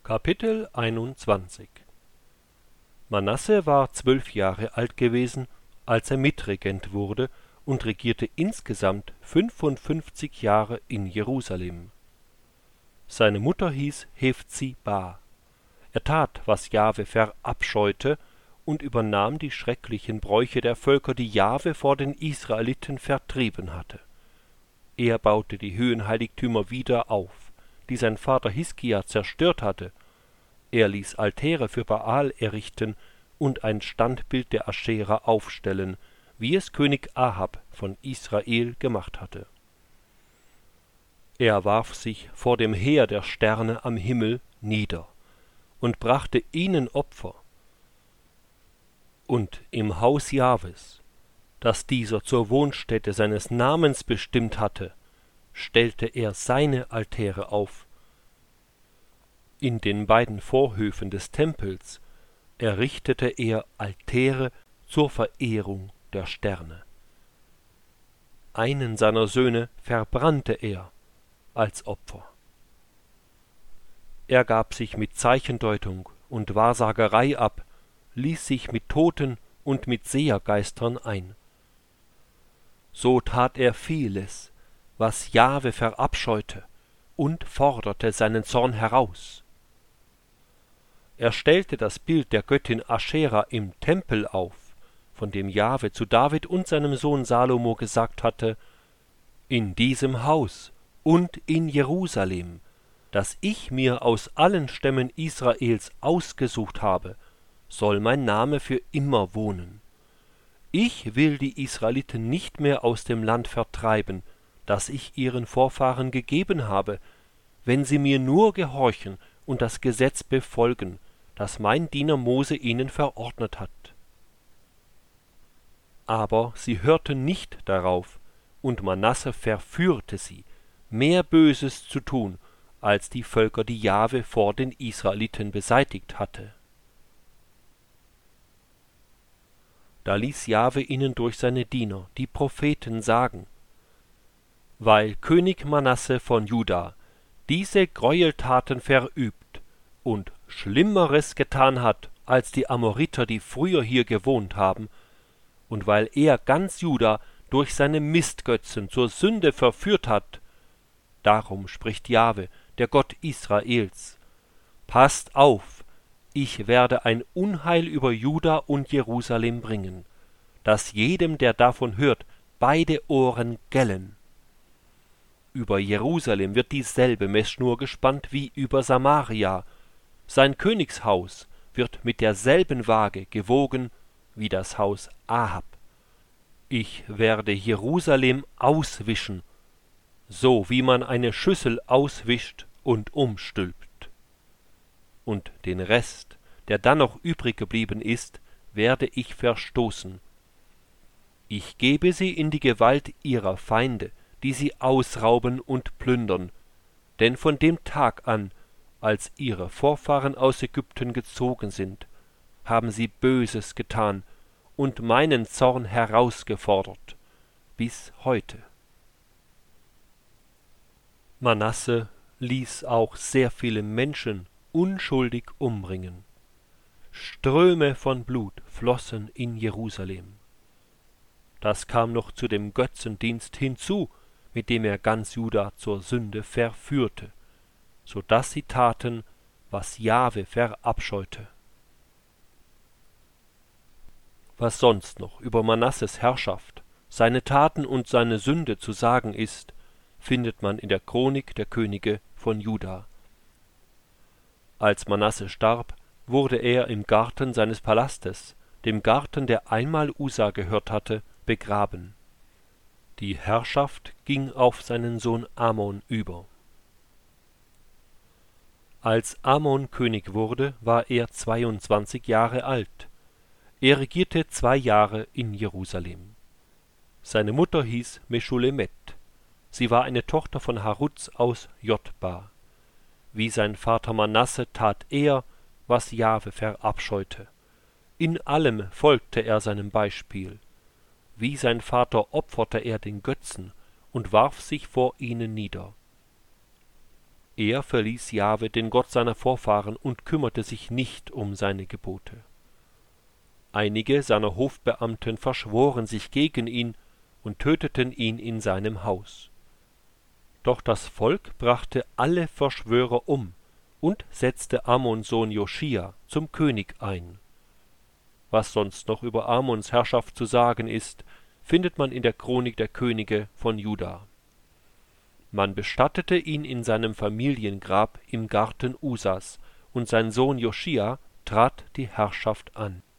Kapitel 21 Manasse war 12 Jahre alt gewesen, als er Mitregent wurde und regierte insgesamt 55 Jahre in Jerusalem. Seine Mutter hieß Hephzibah. Er tat, was Jahwe verabscheute, und übernahm die schrecklichen Bräuche der Völker, die Jahwe vor den Israeliten vertrieben hatte. Er baute die Höhenheiligtümer wieder auf, die sein Vater Hiskia zerstört hatte. Er ließ Altäre für Baal errichten und ein Standbild der Aschera aufstellen, wie es König Ahab von Israel gemacht hatte. Er warf sich vor dem Heer der Sterne am Himmel nieder und brachte ihnen Opfer. Und im Haus Jahwes, das dieser zur Wohnstätte seines Namens bestimmt hatte, stellte er seine Altäre auf. In den beiden Vorhöfen des Tempels errichtete er Altäre zur Verehrung der Sterne. Einen seiner Söhne verbrannte er als Opfer. Er gab sich mit Zeichendeutung und Wahrsagerei ab, ließ sich mit Toten und mit Sehergeistern ein. So tat er vieles, was Jahwe verabscheute, und forderte seinen Zorn heraus. Er stellte das Bild der Göttin Aschera im Tempel auf, von dem Jahwe zu David und seinem Sohn Salomo gesagt hatte: In diesem Haus und in Jerusalem, das ich mir aus allen Stämmen Israels ausgesucht habe, soll mein Name für immer wohnen. Ich will die Israeliten nicht mehr aus dem Land vertreiben, das ich ihren Vorfahren gegeben habe, wenn sie mir nur gehorchen und das Gesetz befolgen, das mein Diener Mose ihnen verordnet hat. Aber sie hörten nicht darauf, und Manasse verführte sie, mehr Böses zu tun, als die Völker, die Jahwe vor den Israeliten beseitigt hatte. Da ließ Jahwe ihnen durch seine Diener, die Propheten, sagen: Weil König Manasse von Juda diese Gräueltaten verübt und Schlimmeres getan hat als die Amoriter, die früher hier gewohnt haben, und weil er ganz Juda durch seine Mistgötzen zur Sünde verführt hat, darum spricht Jahwe, der Gott Israels: Passt auf, ich werde ein Unheil über Juda und Jerusalem bringen, dass jedem, der davon hört, beide Ohren gellen. Über Jerusalem wird dieselbe Messschnur gespannt wie über Samaria. Sein Königshaus wird mit derselben Waage gewogen wie das Haus Ahab. Ich werde Jerusalem auswischen, so wie man eine Schüssel auswischt und umstülpt. Und den Rest, der dann noch übrig geblieben ist, werde ich verstoßen. Ich gebe sie in die Gewalt ihrer Feinde, die sie ausrauben und plündern, denn von dem Tag an, als ihre Vorfahren aus Ägypten gezogen sind, haben sie Böses getan und meinen Zorn herausgefordert, bis heute. Manasse ließ auch sehr viele Menschen unschuldig umbringen. Ströme von Blut flossen in Jerusalem. Das kam noch zu dem Götzendienst hinzu, mit dem er ganz Juda zur Sünde verführte, so daß sie taten, was Jahwe verabscheute. Was sonst noch über Manasses Herrschaft, seine Taten und seine Sünde zu sagen ist, findet man in der Chronik der Könige von Juda. Als Manasse starb, wurde er im Garten seines Palastes, dem Garten, der einmal Usa gehört hatte, begraben. Die Herrschaft ging auf seinen Sohn Amon über. Als Amon König wurde, war er 22 Jahre alt. Er regierte 2 Jahre in Jerusalem. Seine Mutter hieß Meschulemet. Sie war eine Tochter von Haruz aus Jotba. Wie sein Vater Manasse tat er, was Jahwe verabscheute. In allem folgte er seinem Beispiel. Wie sein Vater opferte er den Götzen und warf sich vor ihnen nieder. Er verließ Jahwe, den Gott seiner Vorfahren, und kümmerte sich nicht um seine Gebote. Einige seiner Hofbeamten verschworen sich gegen ihn und töteten ihn in seinem Haus. Doch das Volk brachte alle Verschwörer um und setzte Amons Sohn Joschia zum König ein. Was sonst noch über Amons Herrschaft zu sagen ist, findet man in der Chronik der Könige von Juda. Man bestattete ihn in seinem Familiengrab im Garten Usas, und sein Sohn Joschia trat die Herrschaft an.